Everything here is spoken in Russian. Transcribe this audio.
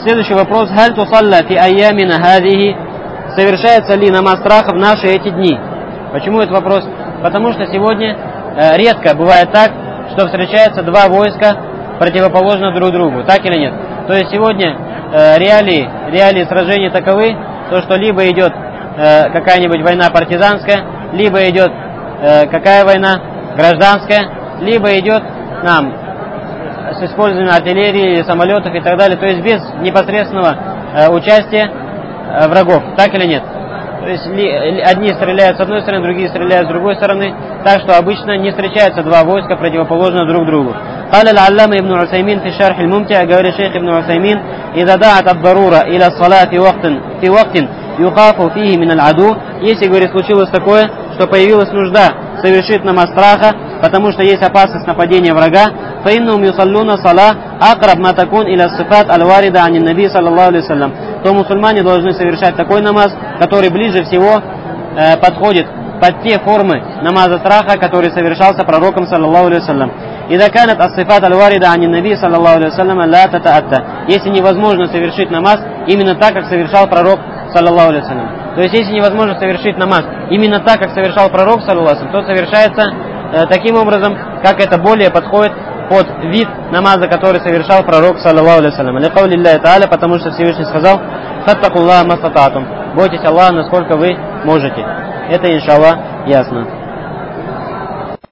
Следующий вопрос. Халь тусалля фи айямина хадихи. Совершается ли намаз страха в наши эти дни? Почему этот вопрос? Потому что сегодня редко бывает так, что встречаются два войска противоположно друг другу. Так или нет? То есть сегодня реалии сражений таковы, то что либо идет какая-нибудь война партизанская, либо идет какая война? Гражданская, либо идет с использованием артиллерии, самолетов и так далее, то есть без непосредственного участия врагов, так или нет? То есть одни стреляют с одной стороны, другие стреляют с другой стороны, так что обычно не встречаются два войска противоположно друг другу. قال العلامة ابن عثيمين في الشرح الممتع, говорит шейх ибн Усаймин, إذا دعت الضرورة إلى الصلاة في وقت يخاف فيه من العدو, если, говорит, случилось такое, что появилась нужда совершить намаз страха, потому что есть опасность нападения врага, فإنهم يصلون صلاة أقرب ما تكون إلى الصفات الواردة عن النبي صلى الله عليه وسلم, то мусульмане должны совершать такой намаз, который ближе всего подходит под те формы намаза страха, который совершался пророком саллаллаху алейхи вассалям. إذا كانت الصفات الواردة عن النبي صلى الله عليه وسلم لا تتأتى, если невозможно совершить намаз именно так, как совершал пророк саллаллаху алейхи вассалям. То есть если невозможно совершить намаз именно так, как совершал пророк саллаллаху алейхи вассалям, то совершается таким образом, как это более подходит под вид намаза, который совершал пророк саллаллаху алейхи вассалям. Ликаули Аллахи та'аля, потому что Всевышний сказал: «Фаттакуллаха мастататум», бойтесь Аллаха, насколько вы можете. Это, иншаллах, ясно.